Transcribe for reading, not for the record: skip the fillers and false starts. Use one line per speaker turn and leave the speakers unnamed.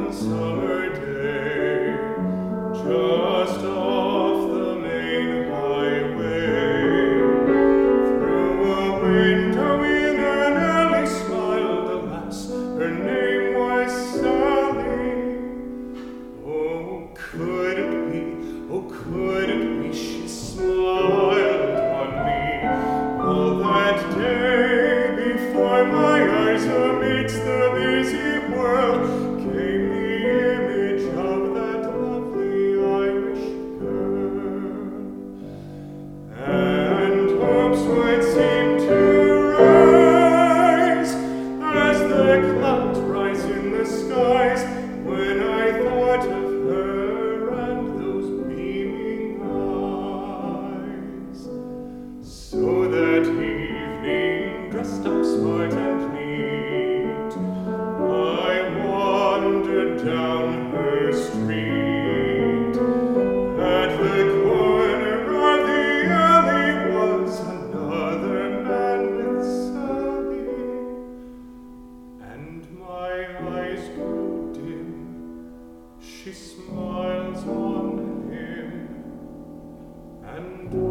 one summer day, just off the main highway, through a window in an alley smiled a lass. Her name was Sally. Oh, could it be? Oh, could it be? She smiled on me all that day. Before my eyes, amidst the busy whirl, came the image of that lovely Irish girl, and hopes would seem to rise as the clouds rise in the skies when I thought of her and those beaming eyes. So that evening, dressed up smart and neat, I wandered down her street. At the corner of the alley was another man with Sally, and my eyes grew dim. She smiles on him, and